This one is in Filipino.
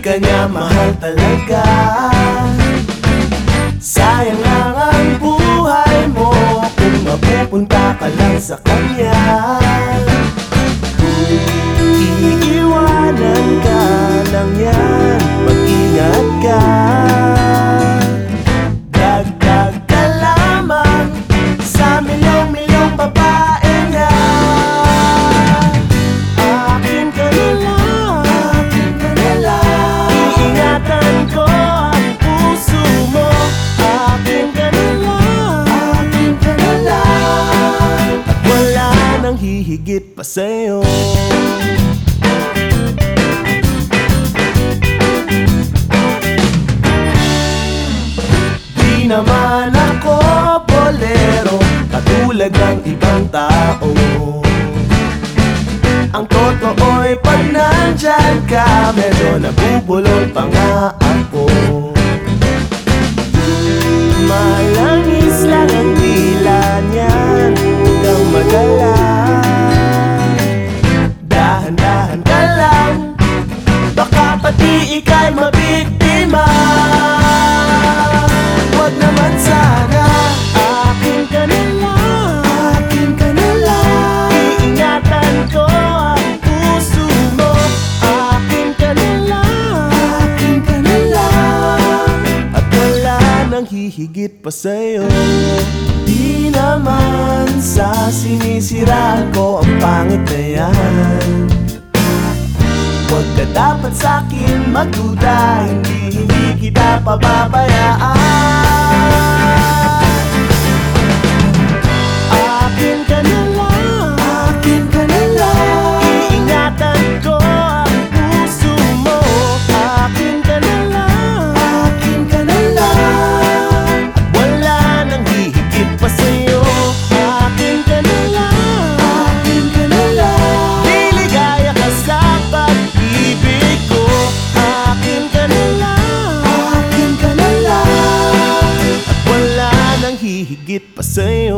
ka niya mahal talaga. Sayang lang ang buhay mo kung mapupunta ka lang sa kanya. Iiwanan ka lang yan, mag-ingat ka. Dagdag ka lamang sa milyong-milyong babae niya. Akin ka na lang, akin ka na lang. Iingatan ko ang puso mo. Akin ka na lang, akin ka na lang. At wala nang hihigit pa sa'yo. Di naman ako bolero katulad ng ibang tao. Ang totoo'y pag nandyan ka, medyo nabubulol pa nga ako. Malangis lang ang dila niyan hanggang madala. Dahan-dahan ka lang, baka pati ika'y mabiktima. Wag naman sana, akin ka na lang, akin ka na lang. Iingatan ko ang puso mo. Akin ka na lang, akin ka na lang. At wala nang hihigit pa sa'yo. Di naman sa sinisiraan ko ang pangit na yan. Huwag ka dapat sa'kin magduda, hindi kita pababayaan. Akin ka na lang, akin ka na lang. Iingatan ko ang puso mo. Akin ka na lang, akin ka na lang. At wala nang hihigit pa sa'yo. Akin ka na lang, akin ka na lang. Liligaya ka sa pag-ibig ko. Akin ka na lang, akin ka na lang. At wala nang hihigit pa sa'yo.